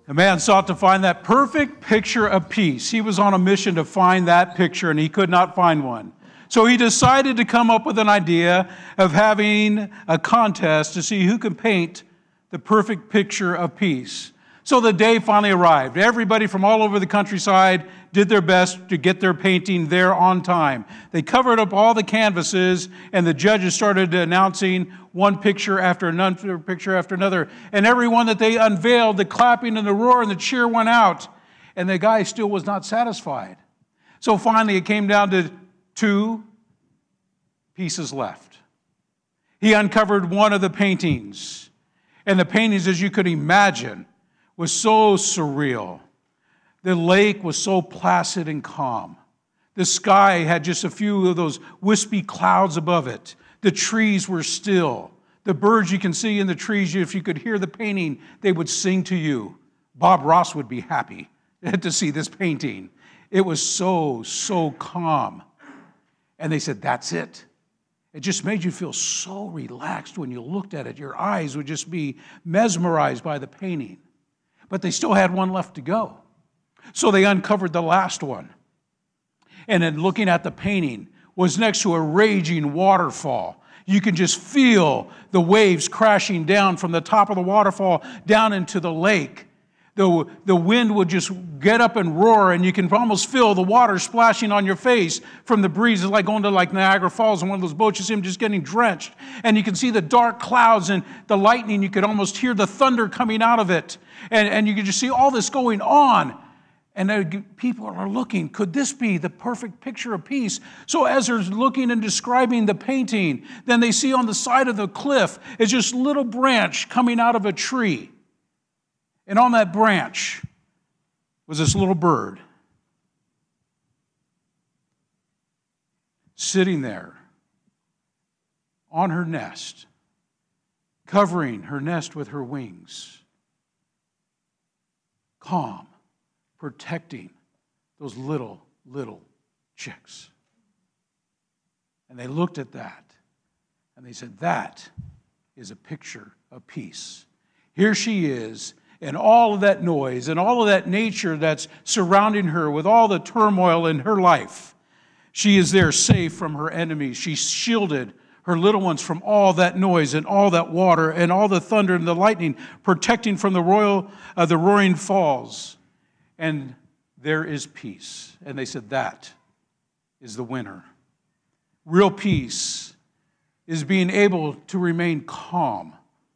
The man sought to find that perfect picture of peace. He was on a mission to find that picture, and he could not find one. So he decided to come up with an idea of having a contest to see who can paint the perfect picture of peace. So the day finally arrived. Everybody from all over the countryside did their best to get their painting there on time. They covered up all the canvases, and the judges started announcing one picture after another picture after another. And every one that they unveiled, the clapping and the roar and the cheer went out. And the guy still was not satisfied. So finally it came down to 2 pieces left. He uncovered one of the paintings. And the paintings, as you could imagine, was so surreal. The lake was so placid and calm. The sky had just a few of those wispy clouds above it. The trees were still. The birds you can see in the trees, if you could hear the painting, they would sing to you. Bob Ross would be happy to see this painting. It was so calm. And they said, that's it. It just made you feel so relaxed when you looked at it. Your eyes would just be mesmerized by the painting. But they still had one left to go. So they uncovered the last one. And then looking at the painting was next to a raging waterfall. You can just feel the waves crashing down from the top of the waterfall down into the lake. The wind would just get up and roar, and you can almost feel the water splashing on your face from the breeze. It's like going to Niagara Falls on one of those boats. You see them just getting drenched. And you can see the dark clouds and the lightning. You could almost hear the thunder coming out of it. And you could just see all this going on. And people are looking, could this be the perfect picture of peace? So as they're looking and describing the painting, then they see on the side of the cliff is just a little branch coming out of a tree. And on that branch was this little bird sitting there on her nest, covering her nest with her wings, calm, protecting those little chicks. And they looked at that and they said, that is a picture of peace. Here she is, and all of that noise and all of that nature that's surrounding her with all the turmoil in her life. She is there safe from her enemies. She shielded her little ones from all that noise and all that water and all the thunder and the lightning, protecting from the roaring falls. And there is peace. And they said, that is the winner. Real peace is being able to remain calm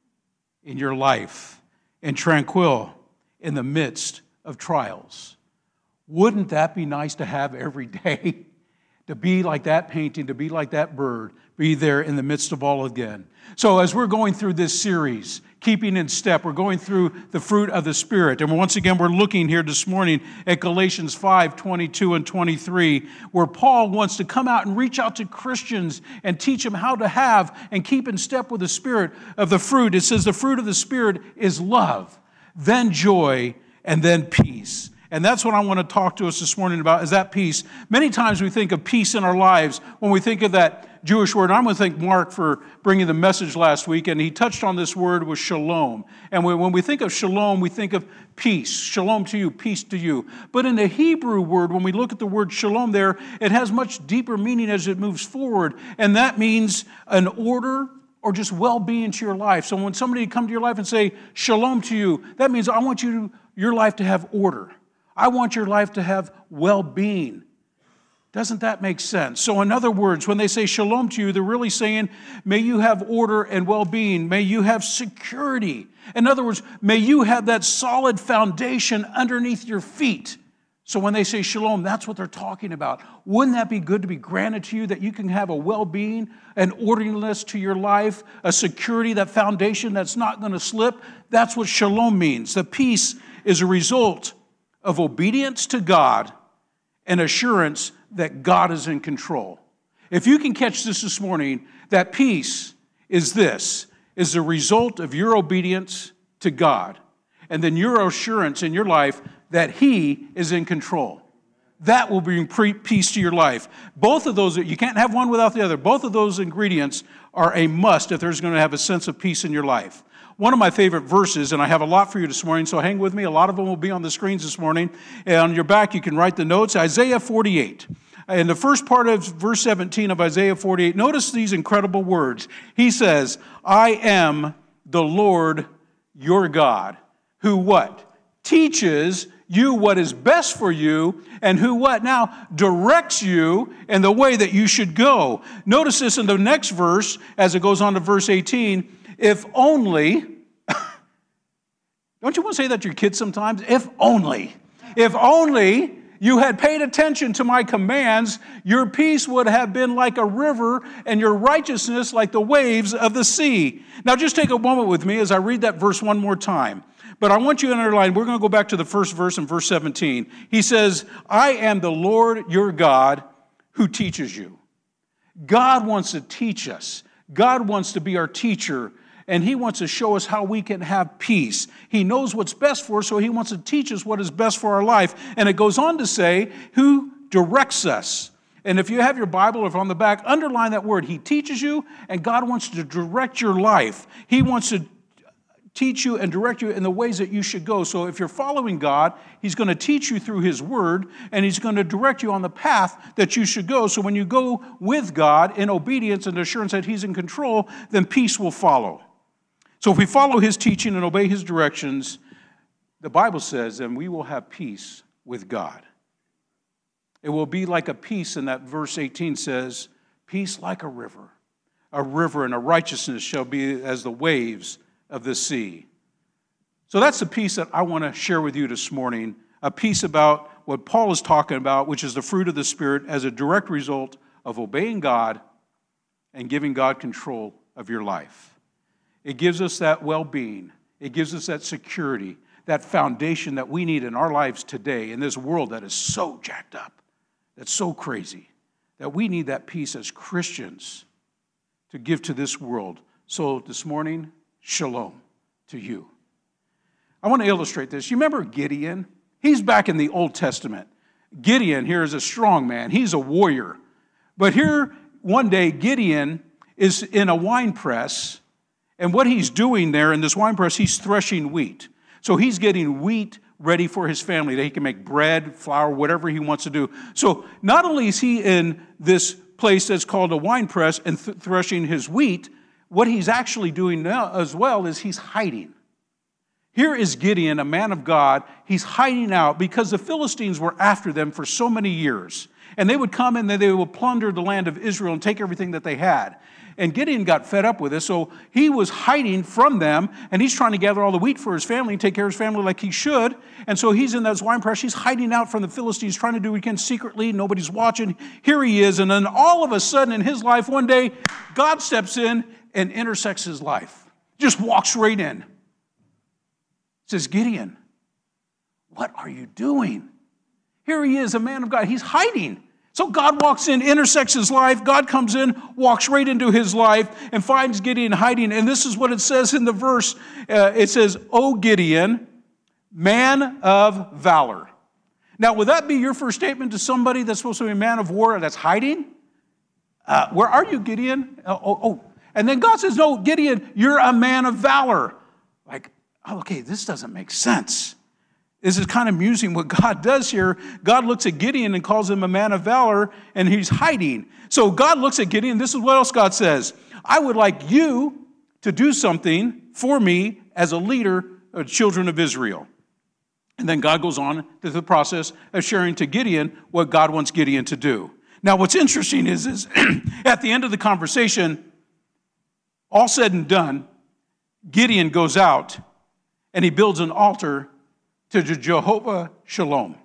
in your life and tranquil in the midst of trials. Wouldn't that be nice to have every day? To be like that painting, to be like that bird, be there in the midst of all again. So as we're going through this series, Keeping in Step, we're going through the fruit of the Spirit. And once again, we're looking here this morning at Galatians 5:22 and 23, where Paul wants to come out and reach out to Christians and teach them how to have and keep in step with the Spirit of the fruit. It says the fruit of the Spirit is love, then joy, and then peace. And that's what I want to talk to us this morning about, is that peace. Many times we think of peace in our lives when we think of that Jewish word. And I'm going to thank Mark for bringing the message last week, and he touched on this word with shalom. And when we think of shalom, we think of peace. Shalom to you, peace to you. But in the Hebrew word, when we look at the word shalom there, it has much deeper meaning as it moves forward. And that means an order or just well-being to your life. So when somebody comes to your life and say, shalom to you, that means I want your life to have order. I want your life to have well-being. Doesn't that make sense? So in other words, when they say shalom to you, they're really saying, may you have order and well-being. May you have security. In other words, may you have that solid foundation underneath your feet. So when they say shalom, that's what they're talking about. Wouldn't that be good to be granted to you, that you can have a well-being, an orderliness to your life, a security, that foundation that's not going to slip? That's what shalom means. The peace is a result of obedience to God and assurance that God is in control. If you can catch this morning, that peace is the result of your obedience to God, and then your assurance in your life that He is in control. That will bring peace to your life. Both of those, you can't have one without the other. Both of those ingredients are a must if there's going to have a sense of peace in your life. one of my favorite verses, and I have a lot for you this morning, so hang with me. A lot of them will be on the screens this morning. And on your back, you can write the notes. Isaiah 48. In the first part of verse 17 of Isaiah 48, notice these incredible words. He says, I am the Lord your God, who what? Teaches you what is best for you, and who what? Now directs you in the way that you should go. Notice this in the next verse, as it goes on to verse 18. If only, don't you want to say that to your kids sometimes? If only you had paid attention to my commands, your peace would have been like a river and your righteousness like the waves of the sea. Now just take a moment with me as I read that verse one more time. But I want you to underline, we're going to go back to the first verse in verse 17. He says, I am the Lord your God who teaches you. God wants to teach us. God wants to be our teacher, and he wants to show us how we can have peace. He knows what's best for us, so he wants to teach us what is best for our life. And it goes on to say, who directs us. And if you have your Bible, or if on the back, underline that word. He teaches you, and God wants to direct your life. He wants to teach you and direct you in the ways that you should go. So if you're following God, he's going to teach you through his word, and he's going to direct you on the path that you should go. So when you go with God in obedience and assurance that he's in control, then peace will follow. So if we follow his teaching and obey his directions, the Bible says, then we will have peace with God. It will be like a peace, and that verse 18 says, peace like a river and a righteousness shall be as the waves of the sea. So that's the piece that I want to share with you this morning, a piece about what Paul is talking about, which is the fruit of the Spirit as a direct result of obeying God and giving God control of your life. It gives us that well-being. It gives us that security, that foundation that we need in our lives today in this world that is so jacked up, that's so crazy, that we need that peace as Christians to give to this world. So this morning, shalom to you. I want to illustrate this. You remember Gideon? He's back in the Old Testament. Gideon here is a strong man. He's a warrior. But here, one day, Gideon is in a wine press, and what he's doing there in this wine press, he's threshing wheat. So he's getting wheat ready for his family, that he can make bread, flour, whatever he wants to do. So not only is he in this place that's called a wine press and threshing his wheat, what he's actually doing now as well is he's hiding. Here is Gideon, a man of God. He's hiding out because the Philistines were after them for so many years. And they would come and they would plunder the land of Israel and take everything that they had. And Gideon got fed up with this, so he was hiding from them, and he's trying to gather all the wheat for his family and take care of his family like he should. And so he's in that wine press. He's hiding out from the Philistines, trying to do what he can secretly. Nobody's watching. Here he is, and then all of a sudden in his life, one day, God steps in and intersects his life. Just walks right in. Says, Gideon, what are you doing? Here he is, a man of God. He's hiding. So God walks in, intersects his life. God comes in, walks right into his life, and finds Gideon hiding. And this is what it says in the verse. It says, O Gideon, man of valor. Now, would that be your first statement to somebody that's supposed to be a man of war that's hiding? Where are you, Gideon? And then God says, no, Gideon, you're a man of valor. Like, okay, this doesn't make sense. This is kind of amusing what God does here. God looks at Gideon and calls him a man of valor, and he's hiding. So God looks at Gideon. This is what else God says. I would like you to do something for me as a leader of the children of Israel. And then God goes on to the process of sharing to Gideon what God wants Gideon to do. Now, what's interesting is at the end of the conversation, all said and done, Gideon goes out and he builds an altar to Jehovah Shalom.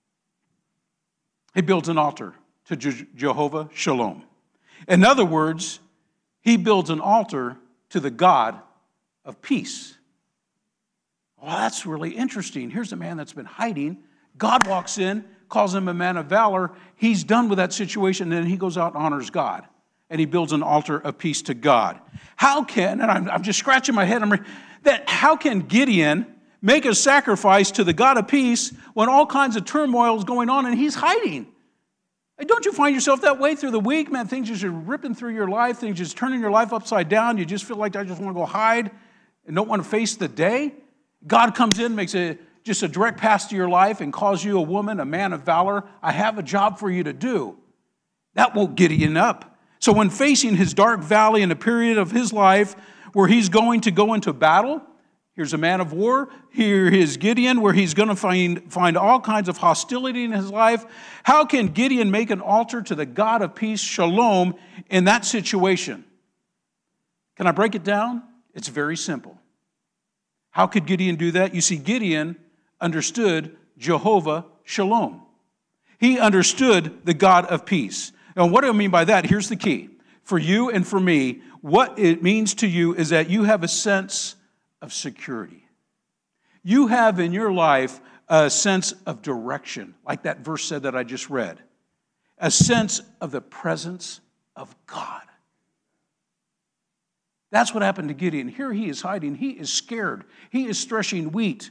He builds an altar to Jehovah Shalom. In other words, he builds an altar to the God of peace. Well, that's really interesting. Here's a man that's been hiding. God walks in, calls him a man of valor. He's done with that situation, and then he goes out and honors God. And he builds an altar of peace to God. How can, and I'm just scratching my head, how can Gideon make a sacrifice to the God of peace when all kinds of turmoil is going on and he's hiding? And don't you find yourself that way through the week? Man, things just are ripping through your life. Things just turning your life upside down. You just feel like I just want to go hide. and don't want to face the day, God comes in, makes just a direct pass to your life and calls you a woman, a man of valor. I have a job for you to do. That woke Gideon up. So when facing his dark valley in a period of his life where he's going to go into battle, here's a man of war. Here is Gideon, where he's going to find all kinds of hostility in his life. How can Gideon make an altar to the God of peace, Shalom, in that situation? Can I break it down? It's very simple. How could Gideon do that? You see, Gideon understood Jehovah Shalom. He understood the God of peace. Now, what do I mean by that? Here's the key. For you and for me, what it means to you is that you have a sense of security. You have in your life a sense of direction, like that verse said that I just read. A sense of the presence of God. That's what happened to Gideon. Here he is hiding. He is scared. He is threshing wheat,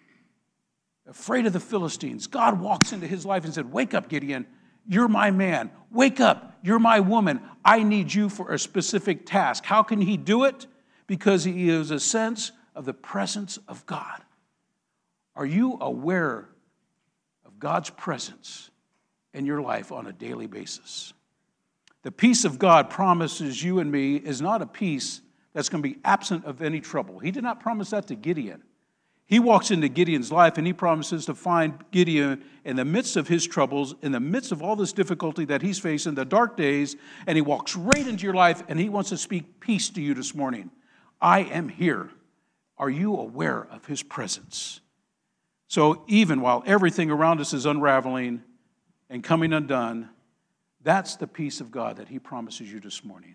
afraid of the Philistines. God walks into his life and said, wake up, Gideon. You're my man. Wake up. You're my woman. I need you for a specific task. How can he do it? Because he is a sense of the presence of God. Are you aware of God's presence in your life on a daily basis? The peace of God promises you and me is not a peace that's going to be absent of any trouble. He did not promise that to Gideon. He walks into Gideon's life and he promises to find Gideon in the midst of his troubles, in the midst of all this difficulty that he's facing, the dark days, and he walks right into your life and he wants to speak peace to you this morning. I am here. Are you aware of his presence? So even while everything around us is unraveling and coming undone, that's the peace of God that he promises you this morning.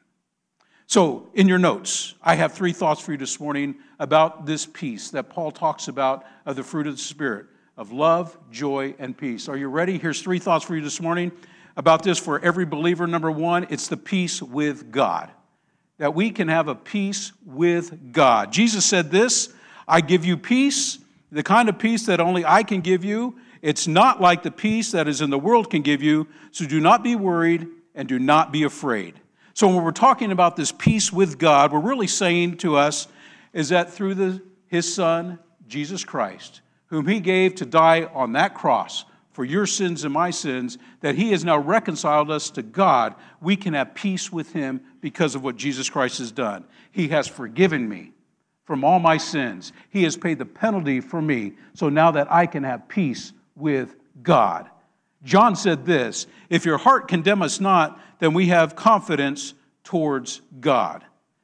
So in your notes, I have 3 thoughts for you this morning about this peace that Paul talks about of the fruit of the Spirit, of love, joy, and peace. Are you ready? Here's 3 thoughts for you this morning about this for every believer. Number 1, it's the peace with God. That we can have a peace with God. Jesus said this, I give you peace, the kind of peace that only I can give you. It's not like the peace that is in the world can give you, so do not be worried and do not be afraid. So when we're talking about this peace with God, we're really saying to us is that through his Son, Jesus Christ, whom he gave to die on that cross for your sins and my sins, that he has now reconciled us to God, we can have peace with him because of what Jesus Christ has done. He has forgiven me from all my sins. He has paid the penalty for me, so now that I can have peace with God. John said this, if your heart condemn us not, then we have confidence towards God.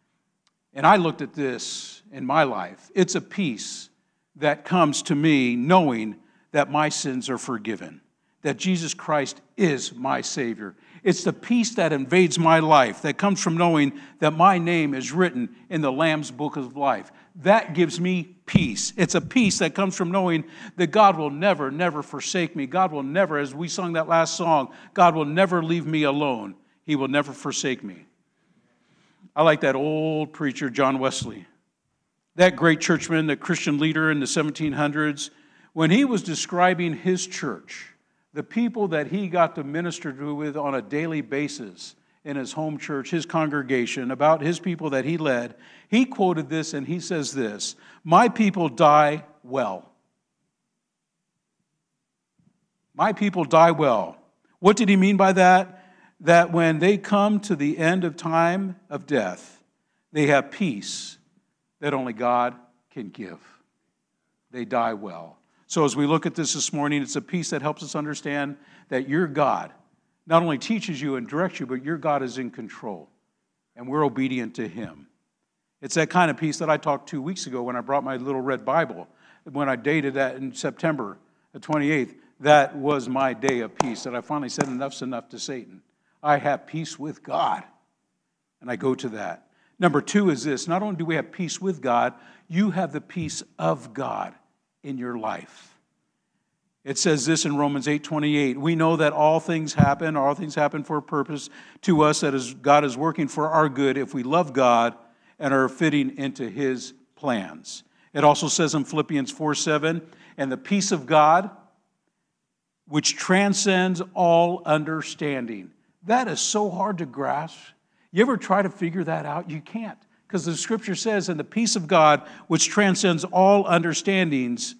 And I looked at this in my life. It's a peace that comes to me knowing that my sins are forgiven, that Jesus Christ is my Savior. It's the peace that invades my life, that comes from knowing that my name is written in the Lamb's book of life. That gives me peace. It's a peace that comes from knowing that God will never, never forsake me. God will never, as we sung that last song, God will never leave me alone. He will never forsake me. I like that old preacher, John Wesley, that great churchman, the Christian leader in the 1700s, when he was describing his church, the people that he got to minister to with on a daily basis in his home church, his congregation, about his people that he led, he quoted this and he says this, my people die well. My people die well. What did he mean by that? That when they come to the end of time of death, they have peace that only God can give. They die well. So as we look at this morning, it's a peace that helps us understand that your God not only teaches you and directs you, but your God is in control, and we're obedient to him. It's that kind of peace that I talked 2 weeks ago when I brought my little red Bible. When I dated that in September the 28th, that was my day of peace, that I finally said enough's enough to Satan. I have peace with God, and I go to that. Number 2 is this, not only do we have peace with God, you have the peace of God in your life. It says this in Romans 8:28. We know that all things happen for a purpose to us, that is, God is working for our good if we love God and are fitting into his plans. It also says in Philippians 4:7, and the peace of God, which transcends all understanding. That is so hard to grasp. You ever try to figure that out? You can't, Because the scripture says, and the peace of God, which transcends all understandings,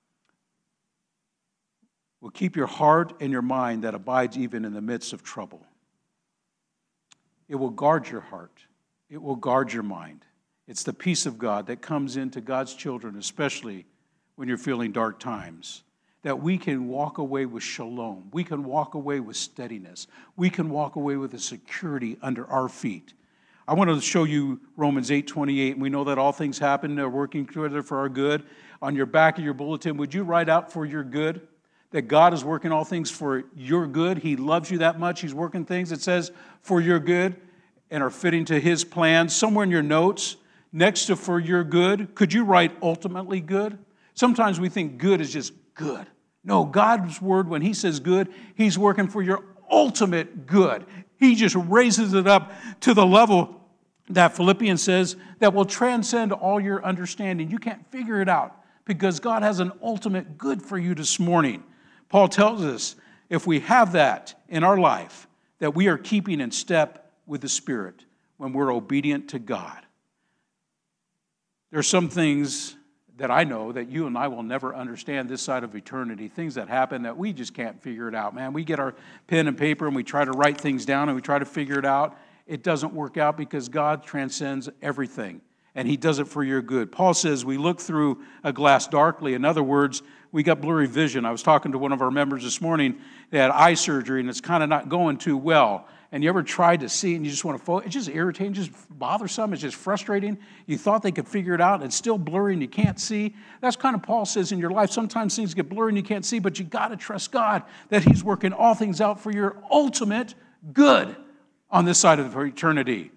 will keep your heart and your mind that abides even in the midst of trouble. It will guard your heart. It will guard your mind. It's the peace of God that comes into God's children, especially when you're feeling dark times, that we can walk away with shalom. We can walk away with steadiness. We can walk away with a security under our feet. I want to show you Romans 8:28, and we know that all things happen, they're working together for our good. On your back of your bulletin, would you write out for your good? That God is working all things for your good. He loves you that much. He's working things, it says, for your good and are fitting to His plan. Somewhere in your notes, next to for your good, could you write ultimately good? Sometimes we think good is just good. No, God's word, when He says good, He's working for your ultimate good. He just raises it up to the level that Philippians says that will transcend all your understanding. You can't figure it out because God has an ultimate good for you this morning. Paul tells us if we have that in our life, that we are keeping in step with the Spirit when we're obedient to God. There are some things that I know that you and I will never understand this side of eternity, things that happen that we just can't figure it out, man. We get our pen and paper and we try to write things down and we try to figure it out. It doesn't work out because God transcends everything, and He does it for your good. Paul says we look through a glass darkly. In other words, we got blurry vision. I was talking to one of our members this morning. They had eye surgery, and it's kind of not going too well. And you ever tried to see, and you just want to focus? It's just irritating, just bothersome. It's just frustrating. You thought they could figure it out, and it's still blurry, and you can't see. That's kind of Paul says in your life. Sometimes things get blurry, and you can't see, but you got to trust God that He's working all things out for your ultimate good on this side of eternity.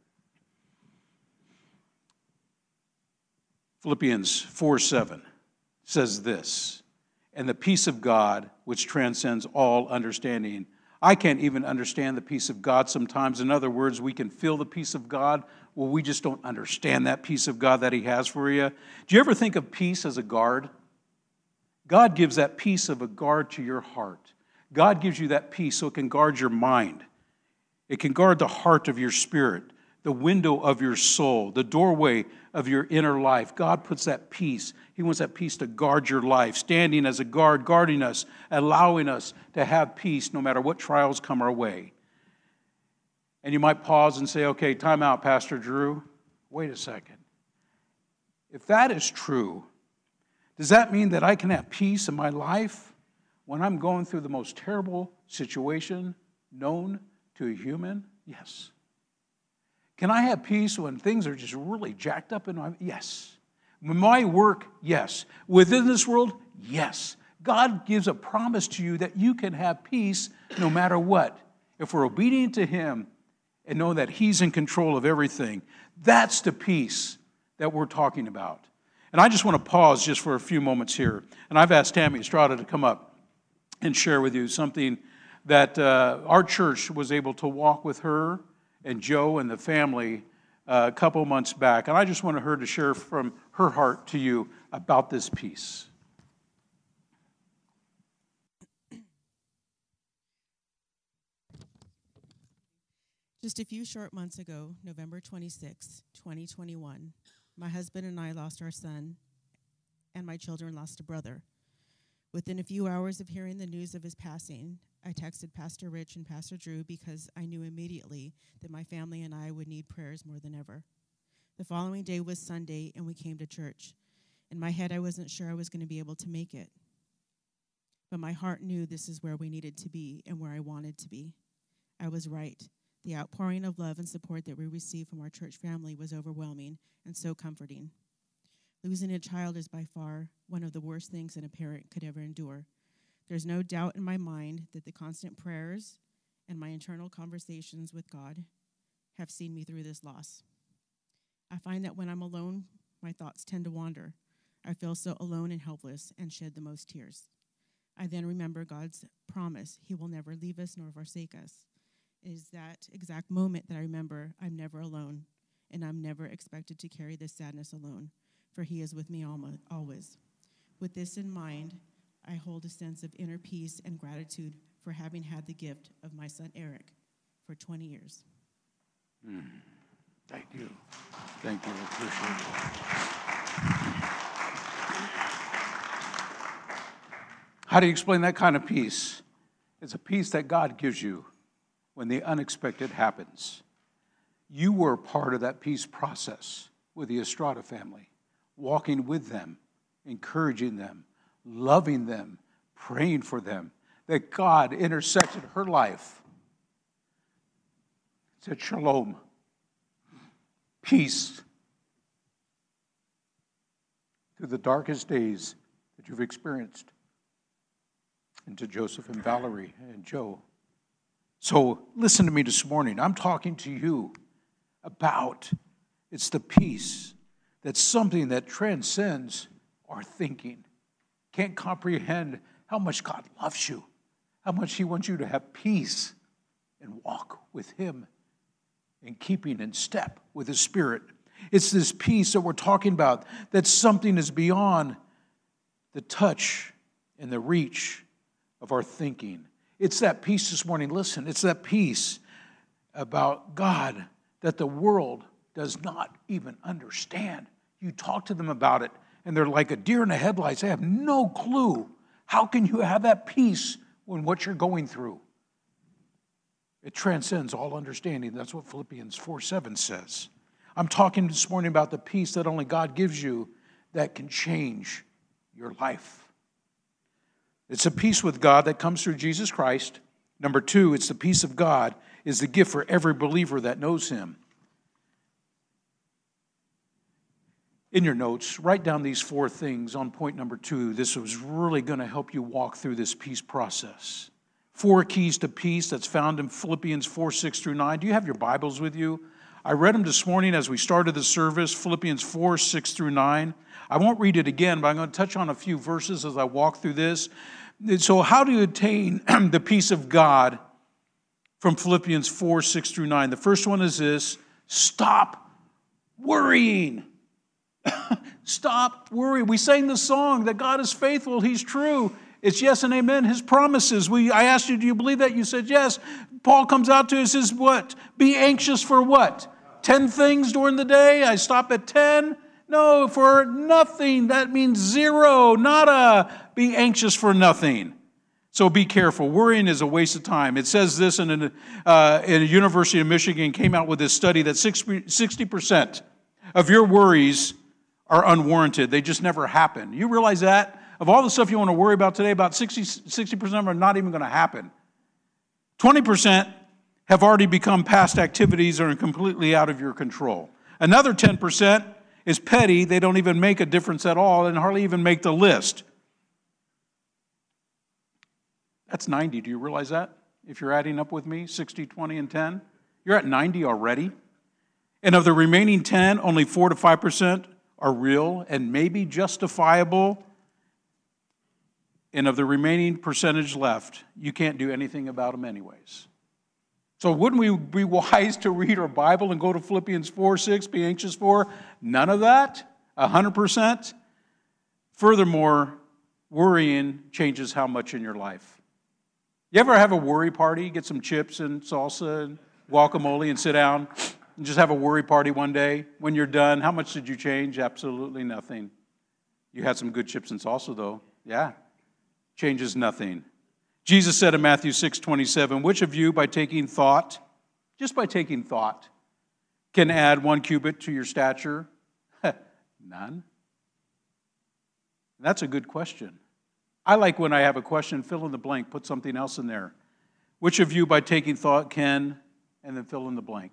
Philippians 4:7 says this, and the peace of God, which transcends all understanding. I can't even understand the peace of God sometimes. In other words, we can feel the peace of God. Well, we just don't understand that peace of God that He has for you. Do you ever think of peace as a guard? God gives that peace of a guard to your heart. God gives you that peace so it can guard your mind. It can guard the heart of your spirit, the window of your soul, the doorway of your inner life. God puts that peace. He wants that peace to guard your life, standing as a guard, guarding us, allowing us to have peace no matter what trials come our way. And you might pause and say, okay, time out, Pastor Drew. Wait a second. If that is true, does that mean that I can have peace in my life when I'm going through the most terrible situation known to a human? Yes. Can I have peace when things are just really jacked up in my life? Yes. With my work? Yes. Within this world? Yes. God gives a promise to you that you can have peace no matter what. If we're obedient to Him and know that He's in control of everything, that's the peace that we're talking about. And I just want to pause just for a few moments here. And I've asked Tammy Estrada to come up and share with you something that our church was able to walk with her and Joe and the family a couple months back. And I just wanted her to share from her heart to you about this peace. Just a few short months ago, November 26, 2021, my husband and I lost our son, and my children lost a brother. Within a few hours of hearing the news of his passing, I texted Pastor Rich and Pastor Drew because I knew immediately that my family and I would need prayers more than ever. The following day was Sunday, and we came to church. In my head, I wasn't sure I was going to be able to make it. But my heart knew this is where we needed to be and where I wanted to be. I was right. The outpouring of love and support that we received from our church family was overwhelming and so comforting. Losing a child is by far one of the worst things that a parent could ever endure. There's no doubt in my mind that the constant prayers and my internal conversations with God have seen me through this loss. I find that when I'm alone, my thoughts tend to wander. I feel so alone and helpless and shed the most tears. I then remember God's promise, He will never leave us nor forsake us. It is that exact moment that I remember I'm never alone, and I'm never expected to carry this sadness alone, for He is with me always. With this in mind, I hold a sense of inner peace and gratitude for having had the gift of my son Eric for 20 years. Thank you. Thank you. Appreciate it. How do you explain that kind of peace? It's a peace that God gives you when the unexpected happens. You were part of that peace process with the Estrada family, walking with them, encouraging them, loving them, praying for them, that God intersected her life. Said shalom, peace, through the darkest days that you've experienced. And to Joseph and Valerie and Joe. So listen to me this morning. I'm talking to you about, it's the peace that's something that transcends our thinking. Can't comprehend how much God loves you, how much He wants you to have peace and walk with Him in keeping in step with His Spirit. It's this peace that we're talking about, that something is beyond the touch and the reach of our thinking. It's that peace this morning. Listen, it's that peace about God that the world does not even understand. You talk to them about it, and they're like a deer in the headlights. They have no clue. How can you have that peace when what you're going through? It transcends all understanding. That's what Philippians 4:7 says. I'm talking this morning about the peace that only God gives you that can change your life. It's a peace with God that comes through Jesus Christ. Number two, it's the peace of God is the gift for every believer that knows Him. In your notes, write down these 4 things on point number 2. This was really going to help you walk through this peace process. 4 keys to peace that's found in Philippians 4:6-9. Do you have your Bibles with you? I read them this morning as we started the service, Philippians 4:6-9. I won't read it again, but I'm going to touch on a few verses as I walk through this. So how do you attain the peace of God from Philippians 4:6-9? The first one is this: stop worrying. Stop worrying. We sang the song that God is faithful, He's true. It's yes and amen, His promises. I asked you, do you believe that? You said yes. Paul comes out to us, says what? Be anxious for what? 10 things during the day? I stop at 10? No, for nothing. That means zero, nada. Be anxious for nothing. So be careful. Worrying is a waste of time. It says this in a University of Michigan came out with this study that 60% of your worries are unwarranted. They just never happen. You realize that? Of all the stuff you want to worry about today, about 60% of them are not even going to happen. 20% have already become past activities or are completely out of your control. Another 10% is petty. They don't even make a difference at all and hardly even make the list. That's 90. Do you realize that? If you're adding up with me, 60, 20, and 10, you're at 90 already. And of the remaining 10, only 4 to 5% are real and maybe justifiable. And of the remaining percentage left, you can't do anything about them anyways. So wouldn't we be wise to read our Bible and go to Philippians 4:6, be anxious for? None of that? 100%? Furthermore, worrying changes how much in your life. You ever have a worry party, get some chips and salsa and guacamole and sit down and just have a worry party one day? When you're done, how much did you change? Absolutely nothing. You had some good chips and salsa though. Yeah. Changes nothing. Jesus said in Matthew 6:27, which of you by taking thought, just by taking thought, can add 1 cubit to your stature? None. That's a good question. I like when I have a question, fill in the blank, put something else in there. Which of you by taking thought can, and then fill in the blank?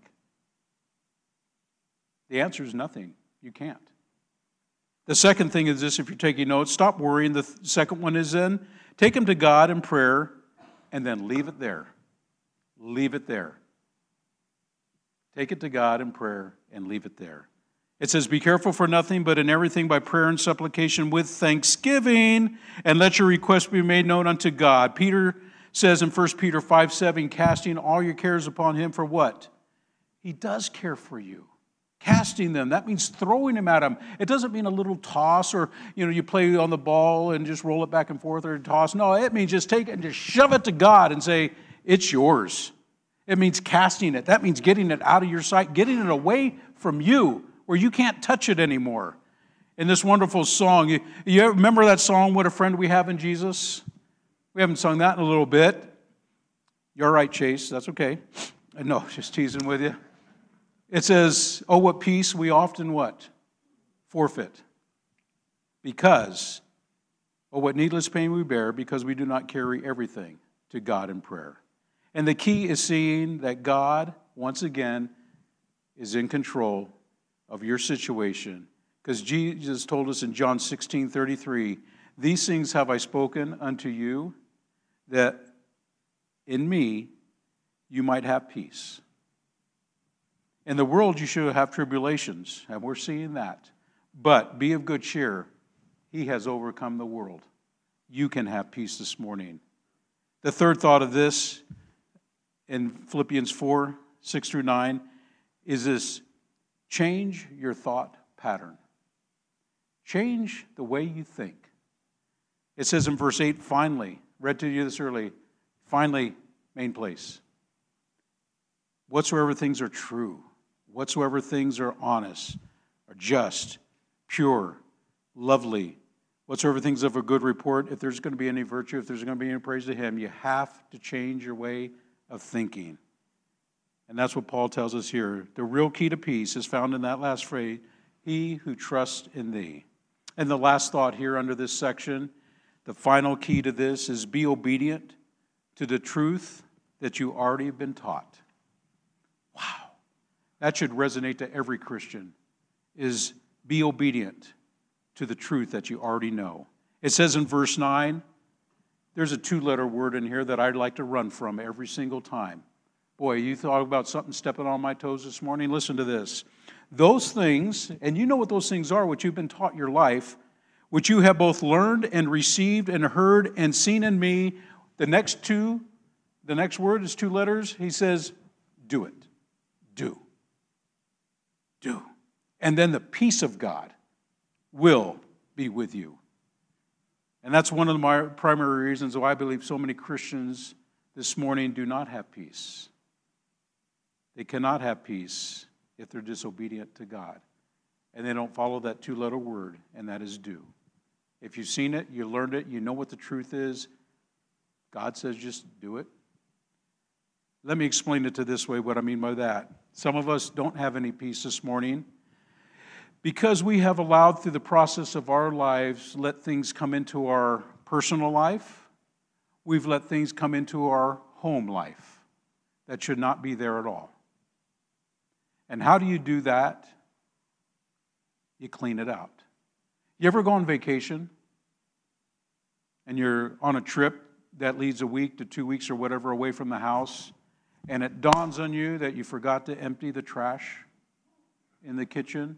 The answer is nothing. You can't. The second thing is this, if you're taking notes, stop worrying. The second one is then, take them to God in prayer and then leave it there. Leave it there. Take it to God in prayer and leave it there. It says, be careful for nothing, but in everything by prayer and supplication with thanksgiving, and let your requests be made known unto God. Peter says in 1 Peter 5:7, casting all your cares upon Him for what? He does care for you. Casting them, that means throwing them at Him. It doesn't mean a little toss or, you play on the ball and just roll it back and forth or toss. No, it means just take it and just shove it to God and say, it's yours. It means casting it. That means getting it out of your sight, getting it away from you where you can't touch it anymore. In this wonderful song, you remember that song, What a Friend We Have in Jesus? We haven't sung that in a little bit. You're right, Chase. That's okay. No, just teasing with you. It says, oh, what peace we often what? Forfeit. Because, oh, what needless pain we bear because we do not carry everything to God in prayer. And the key is seeing that God, once again, is in control of your situation. Because Jesus told us in John 16:33, these things have I spoken unto you, that in me you might have peace. In the world you should have tribulations, and we're seeing that. But be of good cheer. He has overcome the world. You can have peace this morning. The third thought of this in Philippians 4:6-9 is this: change your thought pattern. Change the way you think. It says in verse 8, finally, read to you this early, finally, main place. Whatsoever things are true, whatsoever things are honest, are just, pure, lovely, whatsoever things of a good report, if there's going to be any virtue, if there's going to be any praise to Him, you have to change your way of thinking. And that's what Paul tells us here. The real key to peace is found in that last phrase, he who trusts in thee. And the last thought here under this section, the final key to this is be obedient to the truth that you already have been taught. Wow. That should resonate to every Christian, is be obedient to the truth that you already know. It says in verse 9, there's a 2-letter word in here that I'd like to run from every single time. Boy, you thought about something stepping on my toes this morning? Listen to this. Those things, and you know what those things are, which you've been taught your life, which you have both learned and received and heard and seen in me. The next word is 2 letters. He says, do it. Do. And then the peace of God will be with you. And that's one of my primary reasons why I believe so many Christians this morning do not have peace. They cannot have peace if they're disobedient to God. And they don't follow that 2-letter word, and that is do. If you've seen it, you learned it, you know what the truth is, God says just do it. Let me explain it to this way, what I mean by that. Some of us don't have any peace this morning because we have allowed through the process of our lives, let things come into our personal life. We've let things come into our home life that should not be there at all. And how do you do that? You clean it out. You ever go on vacation and you're on a trip that leads a week to 2 weeks or whatever away from the house, and it dawns on you that you forgot to empty the trash in the kitchen?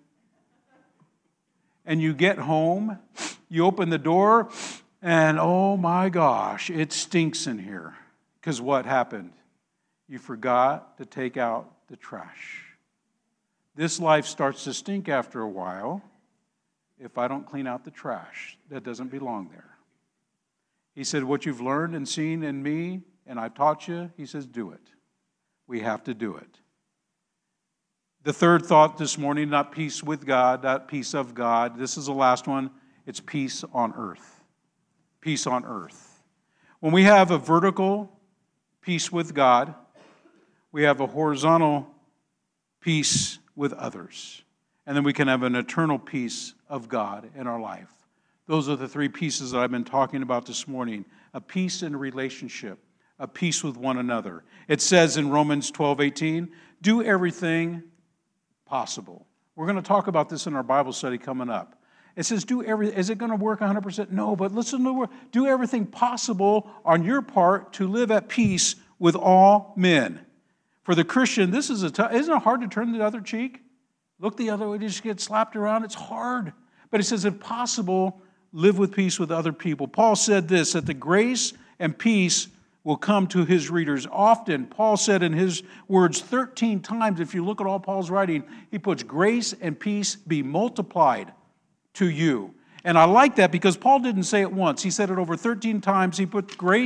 And you get home, you open the door, and oh my gosh, it stinks in here. Because what happened? You forgot to take out the trash. This life starts to stink after a while if I don't clean out the trash that doesn't belong there. He said, what you've learned and seen in me, and I've taught you, he says, do it. We have to do it. The third thought this morning, not peace with God, not peace of God. This is the last one. It's peace on earth. Peace on earth. When we have a vertical peace with God, we have a horizontal peace with others. And then we can have an eternal peace of God in our life. Those are the 3 pieces that I've been talking about this morning. A peace in relationship, a peace with one another. It says in Romans 12:18, do everything possible. We're going to talk about this in our Bible study coming up. It says, is it going to work 100%? No, but listen to the word. Do everything possible on your part to live at peace with all men. For the Christian, this is isn't it hard to turn the other cheek? Look the other way, just get slapped around. It's hard. But it says, if possible, live with peace with other people. Paul said this, that the grace and peace will come to his readers. Often, Paul said in his words 13 times, if you look at all Paul's writing, he puts grace and peace be multiplied to you. And I like that because Paul didn't say it once. He said it over 13 times. He put grace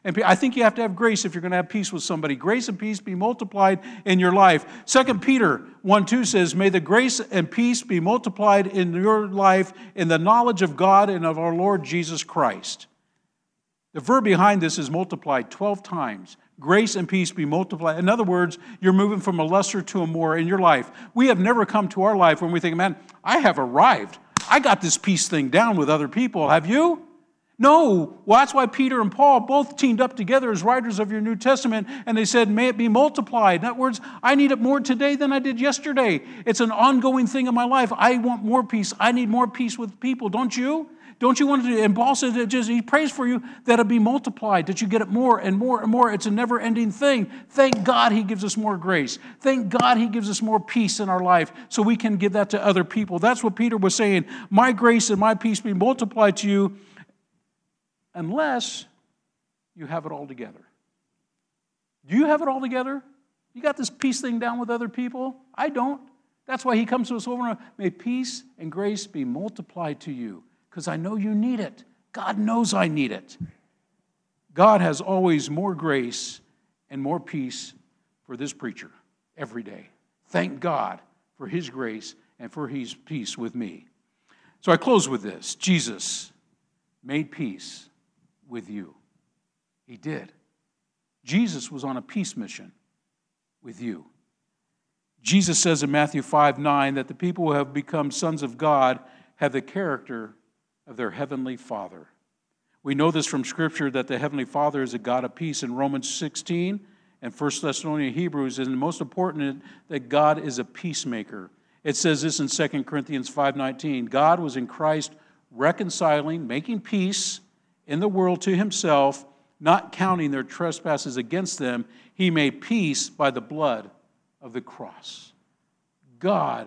And I think you have to have grace if you're going to have peace with somebody. Grace and peace be multiplied in your life. 2 Peter 1:2 says, may the grace and peace be multiplied in your life in the knowledge of God and of our Lord Jesus Christ. The verb behind this is multiplied 12 times. Grace and peace be multiplied. In other words, you're moving from a lesser to a more in your life. We have never come to our life when we think, man, I have arrived. I got this peace thing down with other people. Have you? No. Well, that's why Peter and Paul both teamed up together as writers of your New Testament, and they said, may it be multiplied. In other words, I need it more today than I did yesterday. It's an ongoing thing in my life. I want more peace. I need more peace with people. Don't you? Don't you want to? And Paul says that he prays for you that it be multiplied, that you get it more and more and more. It's a never-ending thing. Thank God he gives us more grace. Thank God he gives us more peace in our life so we can give that to other people. That's what Peter was saying. My grace and my peace be multiplied to you unless you have it all together. Do you have it all together? You got this peace thing down with other people? I don't. That's why he comes to us over and over. May peace and grace be multiplied to you. Because I know you need it. God knows I need it. God has always more grace and more peace for this preacher every day. Thank God for his grace and for his peace with me. So I close with this. Jesus made peace with you. He did. Jesus was on a peace mission with you. Jesus says in Matthew 5:9 that the people who have become sons of God have the character of their heavenly Father. We know this from Scripture that the heavenly Father is a God of peace. In Romans 16 and 1 Thessalonians Hebrews, and most important, that God is a peacemaker. It says this in 2 Corinthians 5:19. God was in Christ reconciling, making peace in the world to himself, not counting their trespasses against them. He made peace by the blood of the cross. God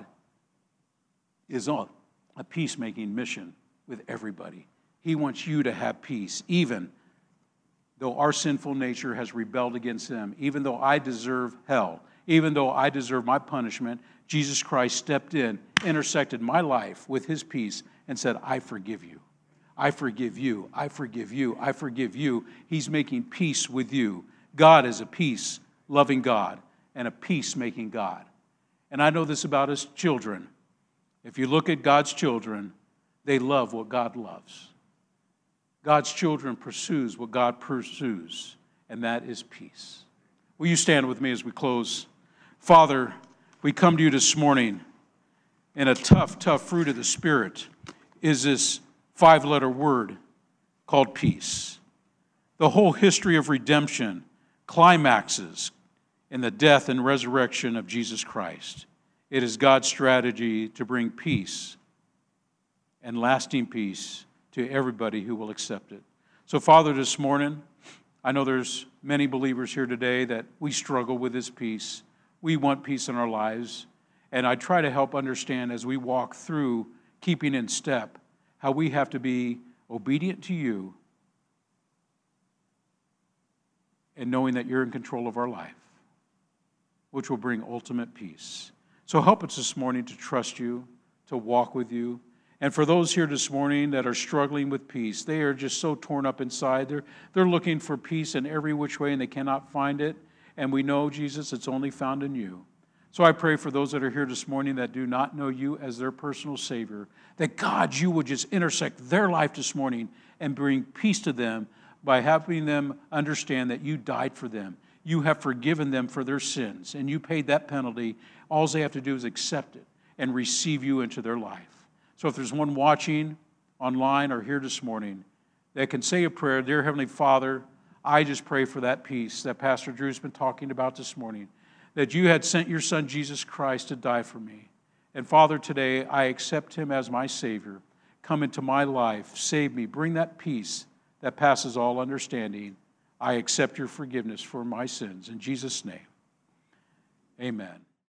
is on a peacemaking mission with everybody. He wants you to have peace, even though our sinful nature has rebelled against him, even though I deserve hell, even though I deserve my punishment. Jesus Christ stepped in, intersected my life with his peace, and said, I forgive you. I forgive you. I forgive you. I forgive you. He's making peace with you. God is a peace-loving God and a peace-making God. And I know this about his children. If you look at God's children, they love what God loves. God's children pursues what God pursues, and that is peace. Will you stand with me as we close? Father, we come to you this morning, and a tough fruit of the Spirit is this 5-letter word called peace. The whole history of redemption climaxes in the death and resurrection of Jesus Christ. It is God's strategy to bring peace and lasting peace to everybody who will accept it. So, Father, this morning, I know there's many believers here today that we struggle with this peace. We want peace in our lives. And I try to help understand as we walk through keeping in step how we have to be obedient to you and knowing that you're in control of our life, which will bring ultimate peace. So help us this morning to trust you, to walk with you. And for those here this morning that are struggling with peace, they are just so torn up inside. They're looking for peace in every which way and they cannot find it. And we know, Jesus, it's only found in you. So I pray for those that are here this morning that do not know you as their personal Savior, that God, you would just intersect their life this morning and bring peace to them by helping them understand that you died for them. You have forgiven them for their sins, and you paid that penalty. All they have to do is accept it and receive you into their life. So if there's one watching online or here this morning that can say a prayer, Dear Heavenly Father, I just pray for that peace that Pastor Drew's been talking about this morning, that you had sent your Son, Jesus Christ, to die for me. And Father, today I accept him as my Savior. Come into my life, save me, bring that peace that passes all understanding. I accept your forgiveness for my sins. In Jesus' name, amen.